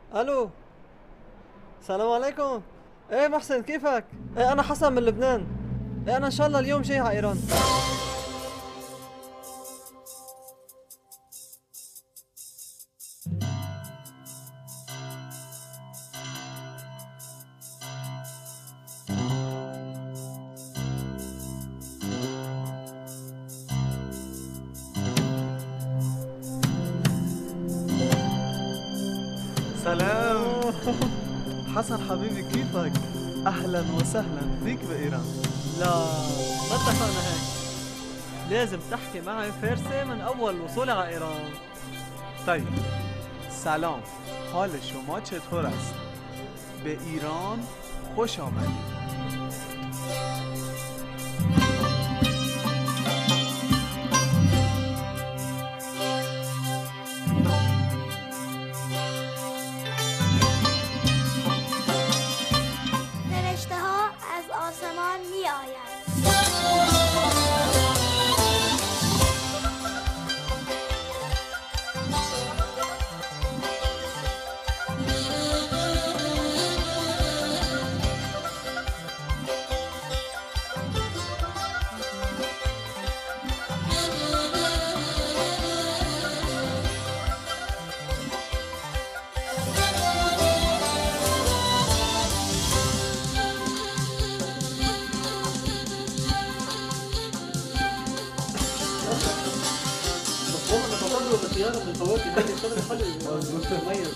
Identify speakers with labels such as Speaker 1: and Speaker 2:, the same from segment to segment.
Speaker 1: الو. السلام عليكم. ايه محسن كيفك؟ ايه انا حسن من لبنان. ايه انا ان شاء الله اليوم جاي على ايران.
Speaker 2: سلام. حسن حبيبي كيفك؟ أهلا وسهلا فيك بإيران.
Speaker 1: لا، ما اتفقنا هيك. لازم تحكي معي فارسي من اول وصولي على ايران.
Speaker 2: طيب، سلام، حال شما چطور است؟ به ایران خوش آمدید.
Speaker 3: فرشته ها از آسمان می آیند.
Speaker 1: مفهوم ان تفضل بخيار من الفواكه هذه شغله حلوه مميز.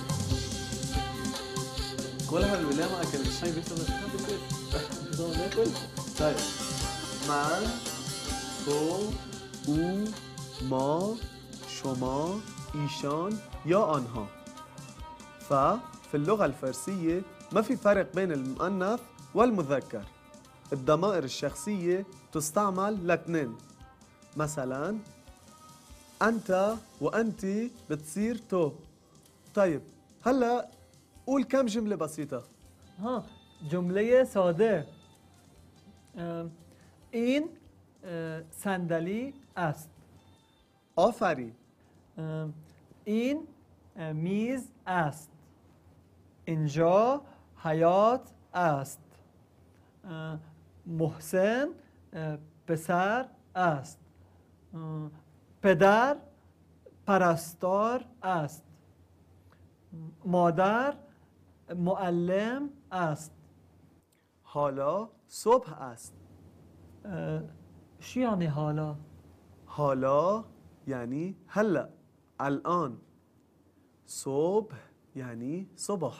Speaker 2: كل هالولاية ما أكلت شاي بيشرب.
Speaker 1: ناكل.
Speaker 2: طيب، من، تو، او، ما، شما، ایشان یا آنها. ففي اللغة الفارسية ما في فرق بين المؤنث والمذكر. الضمائر الشخصية تستعمل لاثنين. مثلا أنت وأنت بتصير تو. طيب، هلا قول كم جملة بسيطة.
Speaker 1: ها، جمله ساده. این صندلی است.
Speaker 2: آفرین.
Speaker 1: این میز است. اینجا حیات است. محسن پسر است. پدر پرستار است. مادر معلم است.
Speaker 2: حالا صبح است.
Speaker 1: چی یعنی حالا؟
Speaker 2: حالا یعنی هلا، الان. صبح یعنی صبح.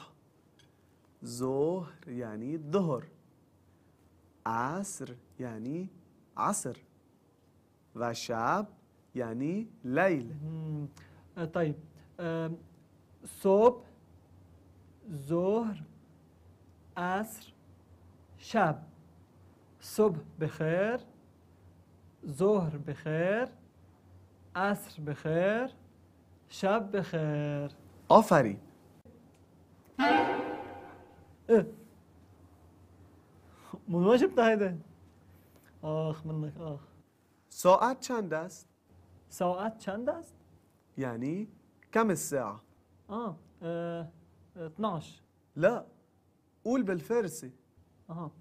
Speaker 2: ظهر یعنی ظهر. عصر یعنی عصر. و شب یعنی لیل.
Speaker 1: طيب. صبح، ظهر، عصر، شب. صبح بخیر، ظهر بخیر، عصر بخیر، شب بخیر.
Speaker 2: آفرین.
Speaker 1: من وين جبتها هيدا؟ آخ منك آخ.
Speaker 2: ساعت چند است؟
Speaker 1: ساعت چند است؟
Speaker 2: یعنی كم الساعة؟
Speaker 1: 12.
Speaker 2: لا، قول بالفارسي.
Speaker 1: آها.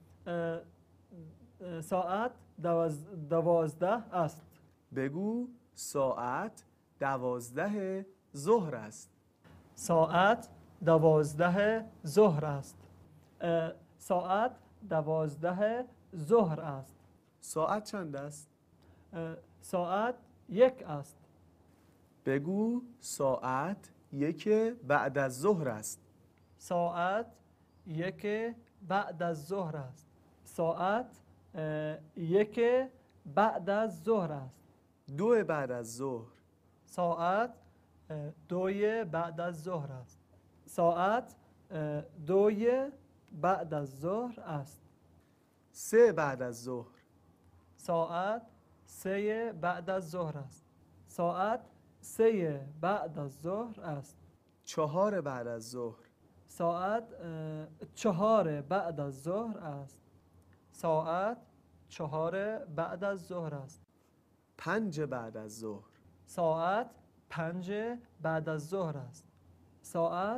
Speaker 1: ساعت 12 است.
Speaker 2: بگو ساعت 12 ظهر است.
Speaker 1: ساعت 12 ظهر است. ساعت 12 ظهر است.
Speaker 2: ساعت چند است؟
Speaker 1: ساعت 1 است.
Speaker 2: بگو ساعت 1 بعد از ظهر است.
Speaker 1: ساعت 1 بعد از ظهر است. ساعت 1 بعد از ظهر است.
Speaker 2: 2 بعد از ظهر.
Speaker 1: ساعت 2 بعد از ظهر است. ساعت 2 بعد از ظهر است.
Speaker 2: 3 بعد از ظهر.
Speaker 1: ساعت 3 بعد از ظهر است. ساعت 3 بعد از ظهر است.
Speaker 2: 4 بعد از ظهر.
Speaker 1: ساعت 4 بعد از ظهر است. ساعت 4 بعد از ظهر است.
Speaker 2: 5 بعد از ظهر.
Speaker 1: ساعت 5 بعد از ظهر است. ساعت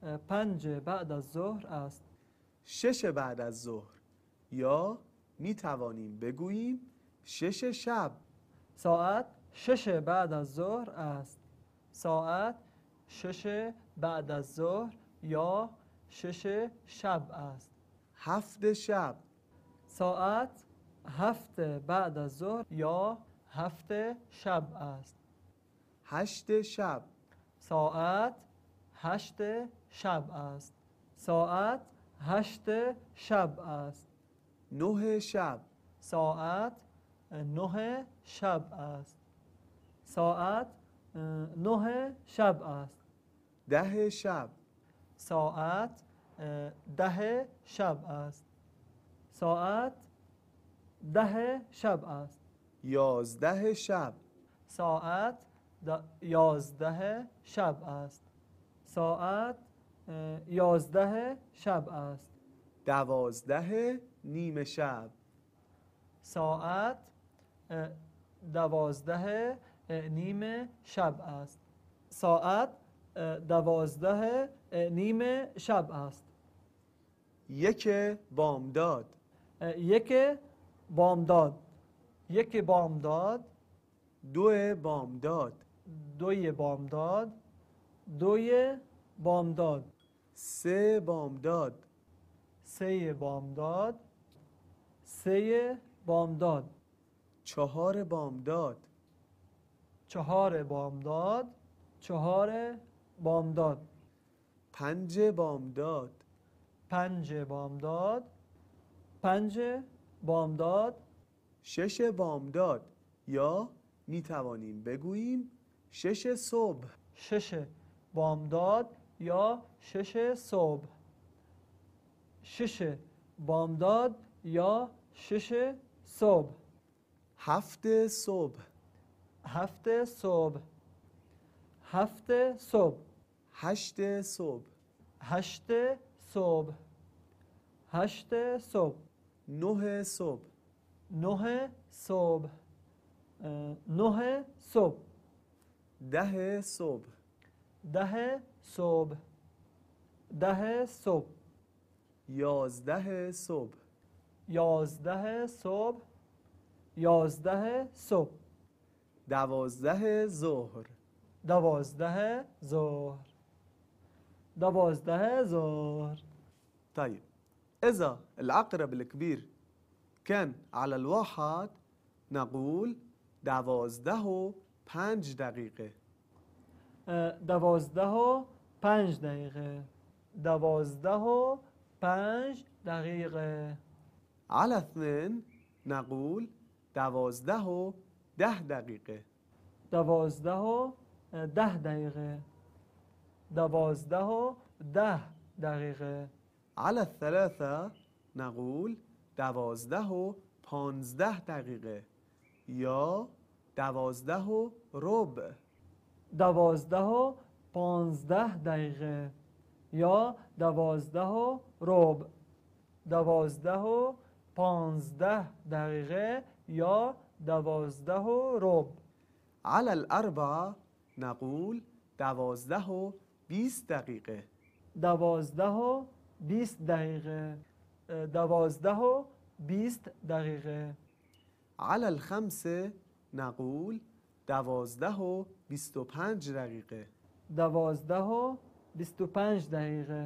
Speaker 1: 5 بعد از ظهر است.
Speaker 2: 6 بعد از ظهر یا می توانیم بگوییم 6 شب.
Speaker 1: ساعت 6 بعد از ظهر است. ساعت 6 بعد از ظهر یا 6 شب است.
Speaker 2: 7 شب.
Speaker 1: ساعت 7 بعد از ظهر یا 7 شب است.
Speaker 2: 8 شب.
Speaker 1: ساعت 8 شب است. ساعت 8 شب است.
Speaker 2: 9 شب.
Speaker 1: ساعت 9 شب است. ساعت 9 شب است.
Speaker 2: 10 شب.
Speaker 1: ساعت 10 شب است. ساعت 10 شب است.
Speaker 2: 11 شب.
Speaker 1: ساعت 11 شب است. ساعت 11 شب است.
Speaker 2: 12 نیم شب.
Speaker 1: ساعت 12 نیم شب است. ساعت 12 نیم شب است.
Speaker 2: 1 بامداد.
Speaker 1: 1 بامداد. 1 بامداد.
Speaker 2: 2 بامداد.
Speaker 1: 2 بامداد. 2 بامداد.
Speaker 2: 3 بامداد.
Speaker 1: 3 بامداد. 3 بامداد.
Speaker 2: 4 بامداد.
Speaker 1: 4 بامداد. 4 بامداد.
Speaker 2: 5 بامداد.
Speaker 1: 5 بامداد. 5 بامداد.
Speaker 2: 6 بامداد یا می توانیم بگوییم 6 صبح.
Speaker 1: 6 بامداد یا 6 صبح. 6 بامداد یا 6 صبح.
Speaker 2: 7 صبح.
Speaker 1: 7 صبح. 7 صبح.
Speaker 2: 8 صبح.
Speaker 1: 8 صبح. 8 صبح.
Speaker 2: 9 صبح.
Speaker 1: 9 صبح. 9 صبح.
Speaker 2: 10 صبح.
Speaker 1: 10 صبح. 10 صبح.
Speaker 2: 11 صبح.
Speaker 1: 11 صبح. 11 صبح.
Speaker 2: 12 ظهر.
Speaker 1: 12 ظهر. 12 ظهر.
Speaker 2: طيب إذا العقرب الكبير كان على الواحد نقول 12:05 دقيقة.
Speaker 1: 12:05 دقیقه. 12:05 دقیقه.
Speaker 2: على 2 نقول 12:10 دقيقة.
Speaker 1: 12:10 دقیقه. 12:10 دقیقه.
Speaker 2: على 3 نقول 12:15 دقيقة یا 12:15.
Speaker 1: 12:15 دقیقه یا 12:15. 12:15 دقیقه یا 12:15.
Speaker 2: على 4 نقول 12:20 دقيقة.
Speaker 1: 12:20 دقیقه. 12:20 دقیقه.
Speaker 2: على 5 نقول 12:25 دقيقة.
Speaker 1: 12:25 دقیقه.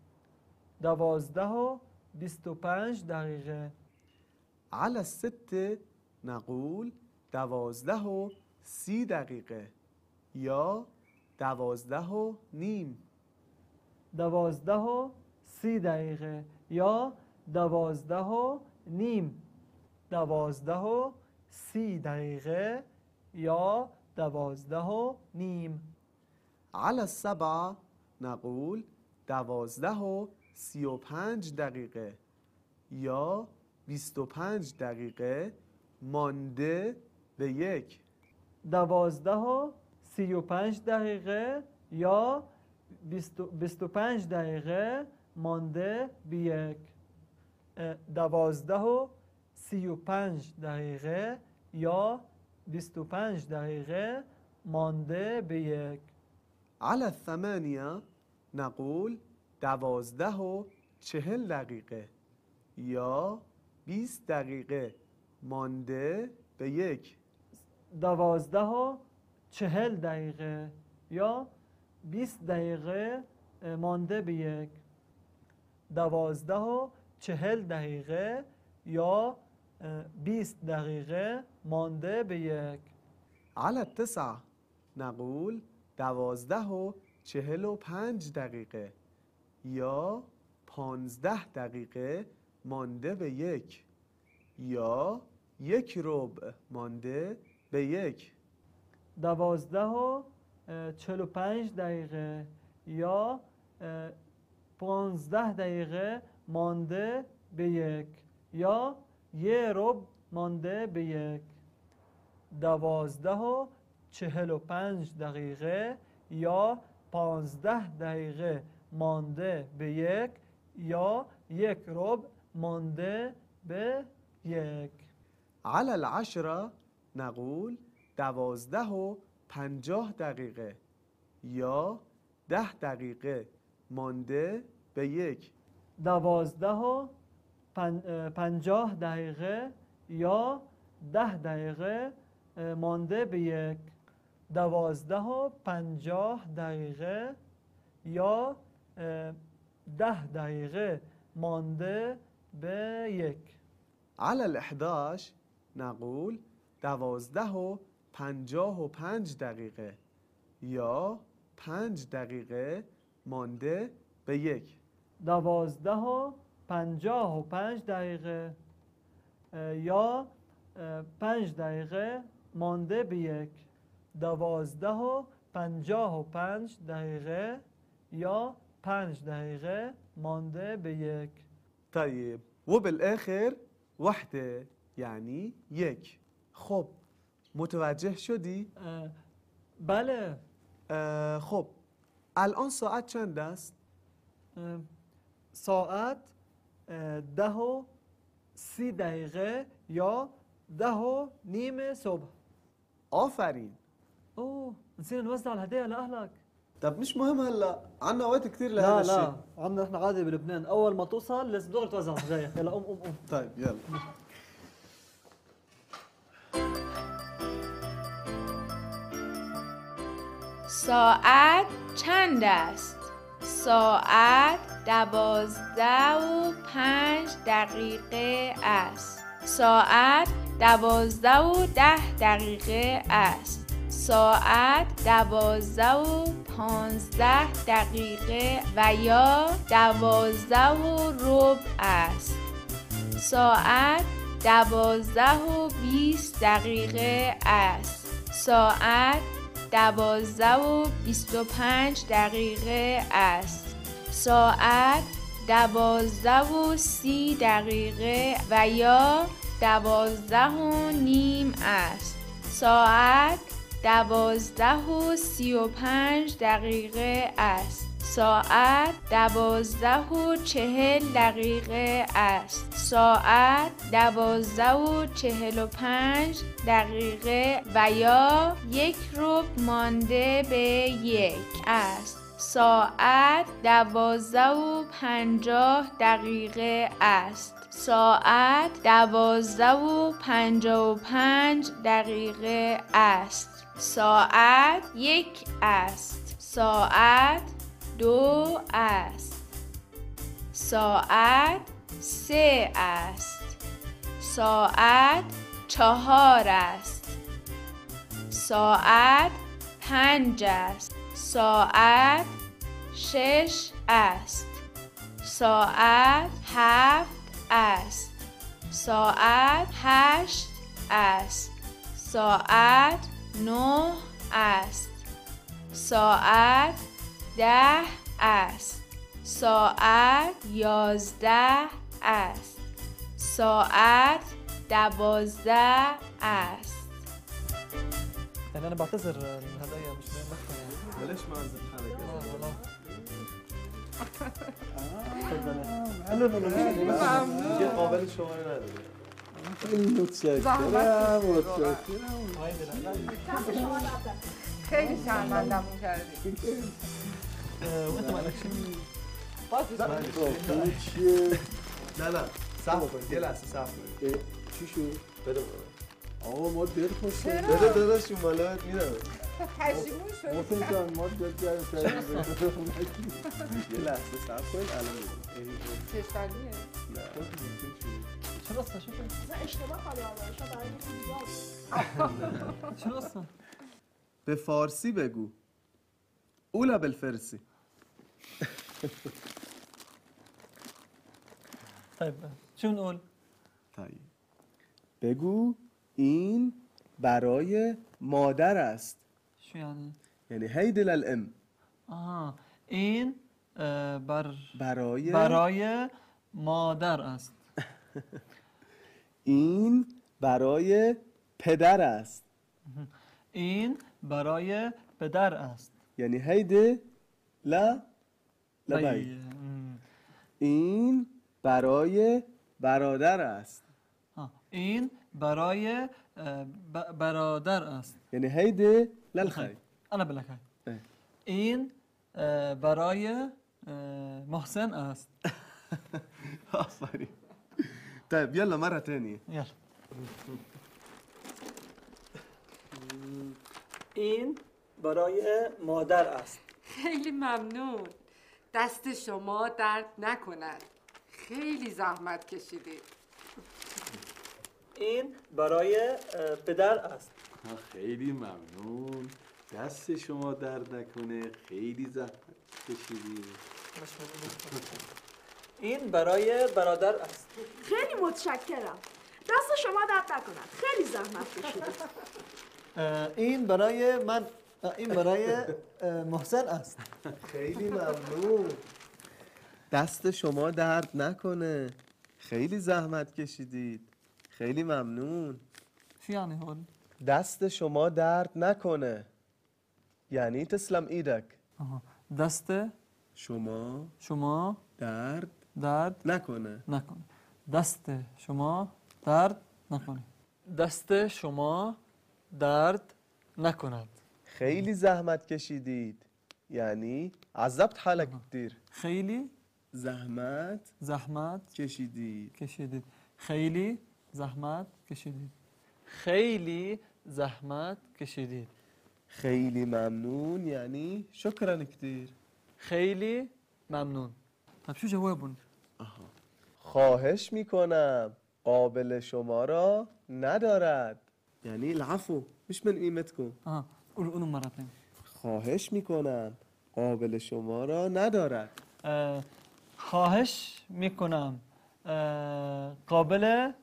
Speaker 1: 12:25 دقیقه.
Speaker 2: على 6 نقول 12:30 دقيقة یا 12:30.
Speaker 1: 12:30 دقیقه یا 12:30. 12:30 دقیقه یا 12:30.
Speaker 2: على 7 نقول 12:35 دقيقة یا 25 دقیقه مانده به 1.
Speaker 1: 12:35 دقیقه یا 25 دقیقه مانده به 1. 12:35 دقیقه یا 25 دقیقه مانده به 1.
Speaker 2: على 8 نقول 12:40 یا 20 دقیقه مانده به 1.
Speaker 1: 12:40 یا 20 دقیقه مانده به 1. 12:40 یا 20 دقیقه مانده به 1.
Speaker 2: على 9 نقول 12:45 یا 15 دقیقه مانده به 1 یا 1/4 مانده به 1.
Speaker 1: 12:45 یا 15 دقیقه مانده به 1 یا 1/4 مانده به 1. 12:45 یا 15 دقیقه مانده به 1 یا 1/4 مانده به 1.
Speaker 2: على 10 نقول 12:50 یا 10 دقیقه مانده به 1.
Speaker 1: 12:50 یا 10 دقیقه مانده به 1. 12:50 یا 10 دقیقه مانده به 1.
Speaker 2: على 11 نقول 12:55 یا 5 دقیقه مانده به 1.
Speaker 1: 12:55 یا 5 دقیقه مانده به 1. 12:55 یا 5 دقیقه مانده به 1.
Speaker 2: طيب وبالآخر وحده یعنی 1. خب متوجه شدی؟
Speaker 1: بله.
Speaker 2: خب الان ساعت چند است؟
Speaker 1: ساعت 10:30 یا 10:30 صبح.
Speaker 2: آفرین.
Speaker 1: اوه نسينا نوزع الهدايا لأهلك.
Speaker 2: طب مش مهم هلا، عنا وقت كتير
Speaker 1: لا
Speaker 2: لهذا الشيء.
Speaker 1: لا عندنا احنا عادي بلبنان اول ما توصل لازم دغري توزع الهدايا. يلا قوم.
Speaker 2: طيب يلا.
Speaker 4: ساعت چند است؟ ساعت 12:05 است. ساعت 12:10 است. ساعت 12:15 و یا 12:15 است. ساعت 12:20 است. ساعت 12:25 است. ساعت 12:30 و یا 12:30 است. ساعت 12:35 است. ساعت 12:40 است. ساعت 12:45 و یا 1/4 مانده به 1 است. ساعت 12:50 است. ساعت 12:55 است. ساعت 1 است. ساعت 2 است. ساعت 3 است. ساعت 4 است. ساعت 5 است. ساعت 6 است. ساعت 7 است. ساعت 8 است. ساعت 9 است. ساعت 10 است. ساعت 11 است. ساعت 12 است.
Speaker 1: يعني انا بعتذر الهدايا مش مدخل يعني.
Speaker 2: بلاش معزب حالك.
Speaker 1: والله
Speaker 2: شيء قابل شوي نداره.
Speaker 5: خیلی متشکرم.
Speaker 6: خیلی شرمندمون کردی.
Speaker 1: وانت مالك شيء
Speaker 5: این چیه؟
Speaker 2: نه صبر کن یه لحظه صبر کن.
Speaker 5: اه، چی شد؟
Speaker 2: بده
Speaker 5: آقا ما دل خواستیم.
Speaker 2: بده داداش اون بالا میدم.
Speaker 6: پشیمون شد.
Speaker 5: محسن جان ما دل گرم کردیم.
Speaker 2: یه لحظه صبر کن الان میدم.
Speaker 6: چشتانیه.
Speaker 1: چرا است شو
Speaker 3: اشتباه خالی آوردن شما برای اینکه دیگه
Speaker 1: چرا است
Speaker 2: به فارسی بگو. اولا بالفارسی.
Speaker 1: طيب شو نقول
Speaker 2: طيب. بگو این برای مادر است.
Speaker 1: شو يعني
Speaker 2: یعنی هید للام.
Speaker 1: این
Speaker 2: برای
Speaker 1: مادر است.
Speaker 2: این برای پدر است.
Speaker 1: این برای پدر است.
Speaker 2: یعنی هید لا لبی. این برای برادر است.
Speaker 1: این برای برادر است.
Speaker 2: یعنی هید للخی.
Speaker 1: انا بقول لك هاي.
Speaker 2: إيه.
Speaker 1: این برای محسن است.
Speaker 2: آفرین. طيب يلا مرة تانية.
Speaker 1: يلا. این برای مادر است.
Speaker 6: خیلی ممنون. دست شما درد نکند. خیلی زحمت کشیدید.
Speaker 1: این برای پدر است.
Speaker 5: خیلی ممنون. دست شما درد نکنه. خیلی زحمت کشیدی.
Speaker 1: این برای برادر است.
Speaker 7: خیلی متشکرم. دست شما درد نکند. خیلی زحمت کشیدید.
Speaker 1: این برای من. این برای محسن است.
Speaker 2: خیلی ممنون. دست شما درد نکنه. خیلی زحمت کشیدید. خیلی ممنون.
Speaker 1: شو يعني هون؟
Speaker 2: دست شما درد نکنه. یعنی تسلم ایدک.
Speaker 1: دست
Speaker 2: شما درد نکنه.
Speaker 1: دست شما درد نکنه. دست شما درد نکند.
Speaker 2: خیلی زحمت کشیدید. یعنی عذبت حالك كتير.
Speaker 1: خیلی
Speaker 2: زحمت کشیدید.
Speaker 1: خیلی زحمت کشیدید. خیلی زحمت کشیدید.
Speaker 2: خیلی ممنون یعنی شکرا كتير.
Speaker 1: خیلی ممنون. طب شو جوابون؟
Speaker 2: خواهش میکنم قابل شما را ندارد. یعنی العفو مش من قیمتكم.
Speaker 1: قولوا مرة ثانية.
Speaker 2: خواهش میکنم قابل شما را ندارد.
Speaker 1: خواهش میکنم قابل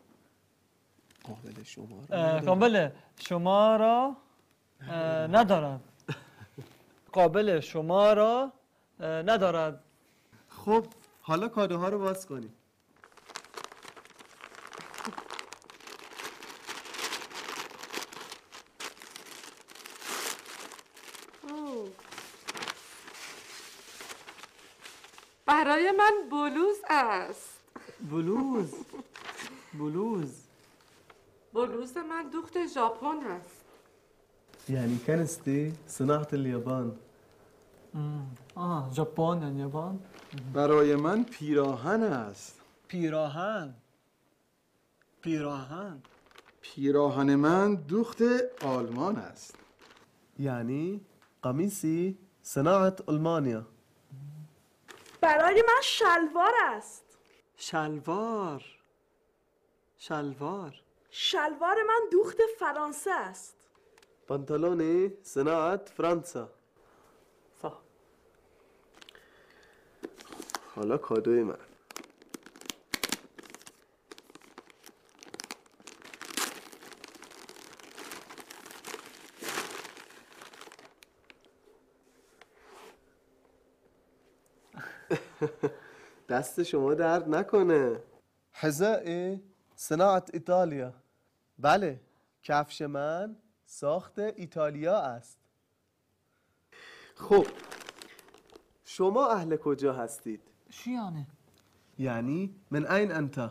Speaker 1: شما را ندارد. قابل شما را ندارد.
Speaker 2: خب حالا کادوها رو باز کنیم.
Speaker 6: برای من بلوز است. بلوز من دوخت ژاپن است.
Speaker 2: یعنی کنستی صناعة اليابان.
Speaker 1: ژاپن یعنی یابان.
Speaker 5: برای من پیراهن است. پیراهن من دوخت آلمان است.
Speaker 2: یعنی قمیسی صناعة ألمانيا.
Speaker 7: برای من شلوار است. شلوار من دوخت فرانسه است.
Speaker 2: پانتالونی صناعة فرانسا.
Speaker 1: صح.
Speaker 2: حالا کادوی من. دست شما درد نکنه. حذاء صناعة ایتالیا. بله کفش من ساخت ایتالیا است. خب شما اهل کجا هستید؟
Speaker 1: شو يعني؟
Speaker 2: یعنی من این انت؟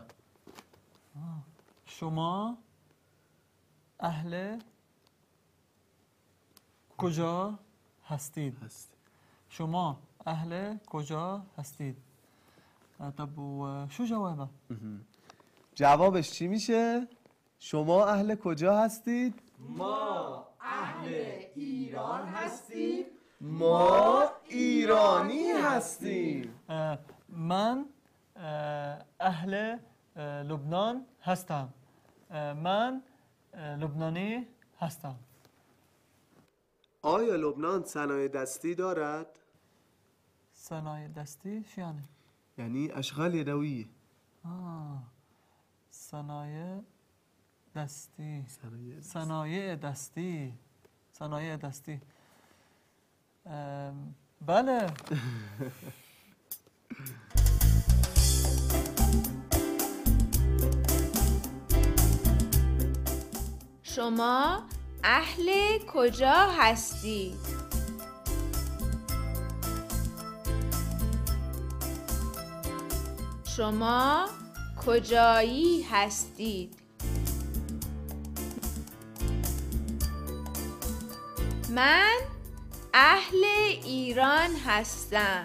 Speaker 1: شما اهل کجا هستید؟ شما اهل کجا هستید؟ طب و شو جوابه؟
Speaker 2: جوابش چی میشه؟ شما اهل کجا هستید؟
Speaker 5: ما اهل ایران هستیم.
Speaker 2: ما ایرانی هستیم.
Speaker 1: من اهل لبنان هستم. من لبنانی هستم.
Speaker 2: آیا لبنان صنایع دستی دارد؟
Speaker 1: صنایع دستی چی
Speaker 2: یعنی اشغال یدویی.
Speaker 1: صنایع دستی. صنایع دستی. صنایع دستی. بله.
Speaker 4: شما اهل کجا هستید؟ شما کجایی هستید؟ من اهل ایران هستم.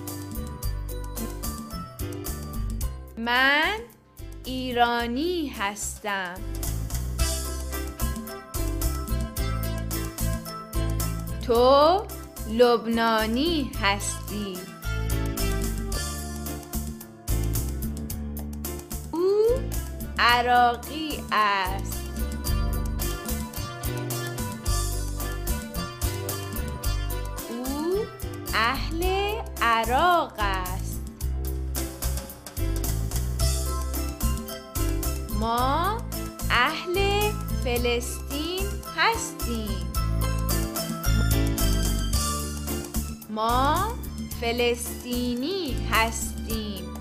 Speaker 4: من ایرانی هستم. تو لبنانی هستی. او عراقی است. او اهل عراق است. ما اهل فلسطین هستیم. ما فلسطینی هستیم.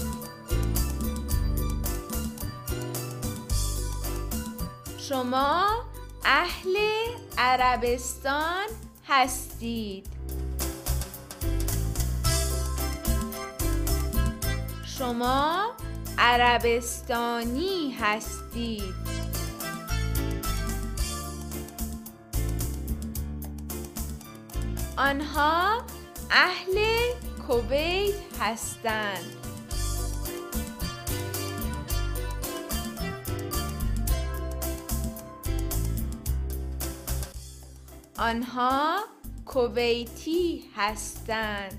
Speaker 4: شما اهل عربستان هستید. شما عربستانی هستید. آنها اهل کویت هستند. آنها کویتی هستند.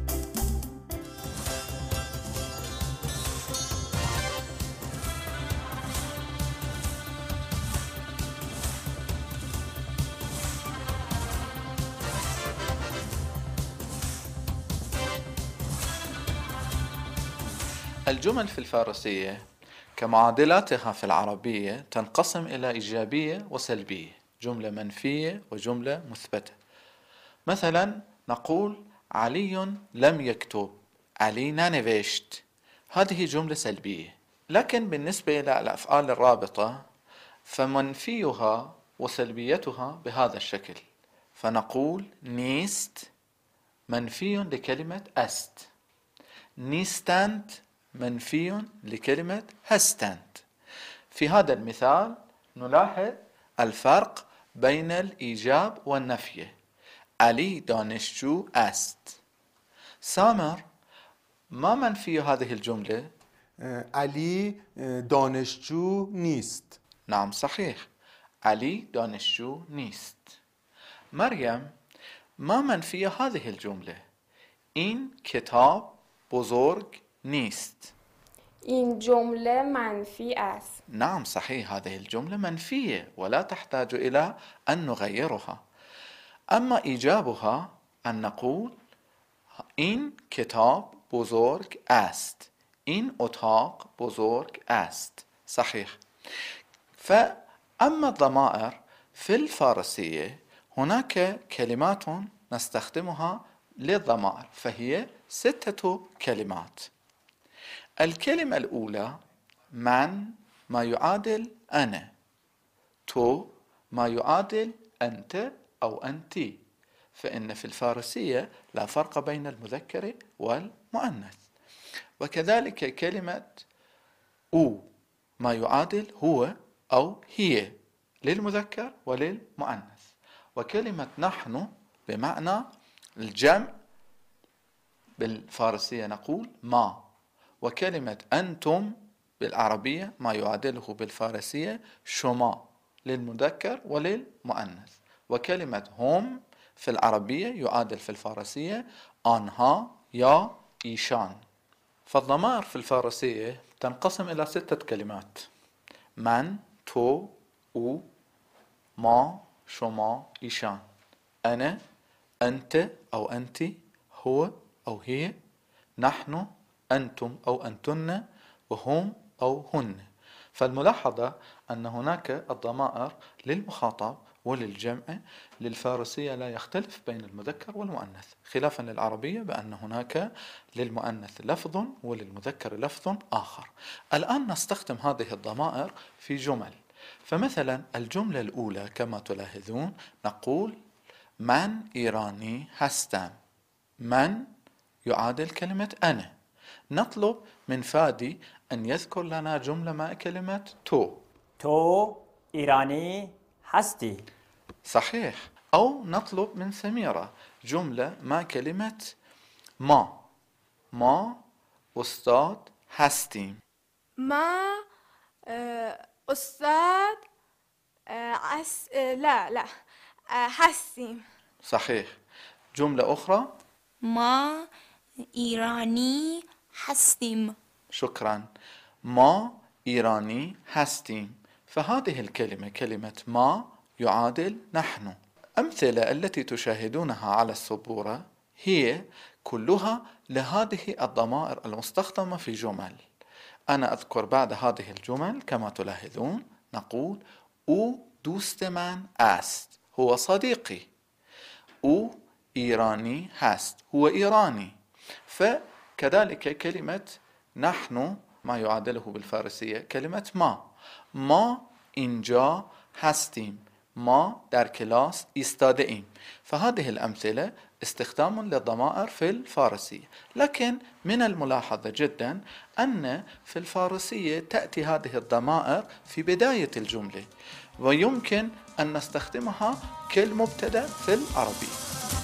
Speaker 8: الجمل في الفارسية كمعادلاتها في العربية تنقسم إلى إيجابية وسلبية، جملة منفية وجملة مثبتة. مثلا نقول علي لم يكتب، علي نانفيشت، هذه جملة سلبية. لكن بالنسبة إلى الأفعال الرابطة فمنفيها وسلبيتها بهذا الشكل، فنقول نيست منفي لكلمة أست، نيستانت منفي لكلمة هستانت. في هذا المثال نلاحظ الفرق بين الإيجاب والنفي. علي دانشجو است. سامر، ما منفي هذه الجملة؟
Speaker 5: علی دانشجو نیست.
Speaker 8: نعم صحيح، علي دانشجو نیست. مريم، ما منفي هذه الجملة؟ این کتاب بزرگ نیست.
Speaker 9: این جمله منفی است.
Speaker 8: نعم صحيح، هذه الجملة منفية ولا تحتاج إلى أن نغيرها. أما إيجابها أن نقول این کتاب بزرگ است، این اتاق بزرگ است. صحيح. فأما الضمائر في الفارسية هناك كلمات نستخدمها للضمائر، فهي 6 كلمات. الكلمة الأولى من، ما يعادل أنا، تو ما يعادل أنت أو أنت، فإن في الفارسية لا فرق بين المذكر والمؤنث. وكذلك كلمة أو ما يعادل هو أو هي للمذكر وللمؤنث. وكلمة نحن بمعنى الجمع بالفارسية نقول ما، وكلمة أنتم بالعربية ما يعادله بالفارسية شما للمذكر وللمؤنث، وكلمة هم في العربية يعادل في الفارسية آنها يا إيشان. فالضمائر في الفارسية تنقسم إلى 6 كلمات: من، تو، او، ما، شما، إيشان. أنا، أنت أو أنت، هو أو هي، نحن، أنتم أو أنتن، وهم أو هن. فالملاحظة أن هناك الضمائر للمخاطب وللجمع للفارسية لا يختلف بين المذكر والمؤنث، خلافا للعربية بأن هناك للمؤنث لفظ وللمذكر لفظ آخر. الآن نستخدم هذه الضمائر في جمل. فمثلا الجملة الأولى كما تلاحظون نقول من إيراني هستم. من يعادل كلمة أنا. نطلب من فادي أن يذكر لنا جملة مع كلمة تو
Speaker 10: ایرانی هستی.
Speaker 8: صحيح. أو نطلب من سميرة جملة مع كلمة ما أستاذ هستیم.
Speaker 3: ما أستاذ لا هستیم.
Speaker 8: صحيح. جملة أخرى
Speaker 11: ما ایرانی هستیم.
Speaker 8: شكرا. ما إيراني هستیم. فهذه الكلمة كلمة ما يعادل نحن. أمثلة التي تشاهدونها على السبورة هي كلها لهذه الضمائر المستخدمة في جمل. أنا أذكر بعد هذه الجمل كما تلاحظون نقول او دوست من است، هو صديقي. او إيراني هست، هو إيراني. فكذلك كلمة نحن ما يعادله بالفارسية كلمة ما اینجا هستیم، ما در کلاس ایستاده ایم. فهذه الأمثلة استخدام للضمائر في الفارسية. لكن من الملاحظة جدا أن في الفارسية تأتي هذه الضمائر في بداية الجملة، ويمكن أن نستخدمها كالمبتدأ في العربي.